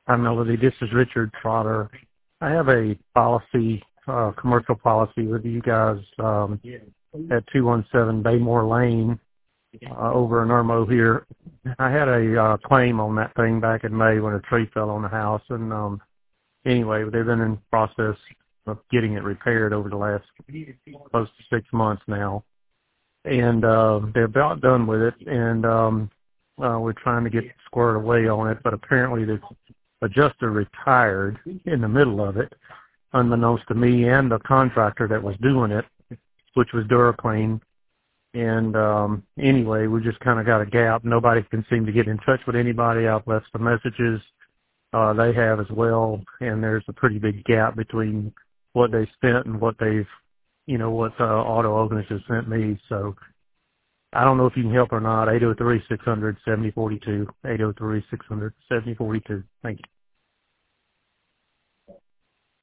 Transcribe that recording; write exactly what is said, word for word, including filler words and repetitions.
Hi, Melody. This is Richard Trotter. I have a policy, uh, commercial policy with you guys um, at two one seven Baymore Lane uh, over in Irmo here. I had a uh, claim on that thing back in May when a tree fell on the house, and um, anyway, they've been in process of getting it repaired over the last close to six months now, and uh, they're about done with it, and um, uh, we're trying to get squared away on it, but apparently the adjuster retired in the middle of it, unbeknownst to me and the contractor that was doing it, which was Duraclean. And um, anyway, we just kind of got a gap. Nobody can seem to get in touch with anybody. I've left some messages. Uh, they have as well, and there's a pretty big gap between what they spent and what they've, you know, what uh, Auto Owners has sent me. So I don't know if you can help or not. eight oh three, six hundred, seventy forty-two, eight oh three, six hundred, seventy forty-two. Thank you.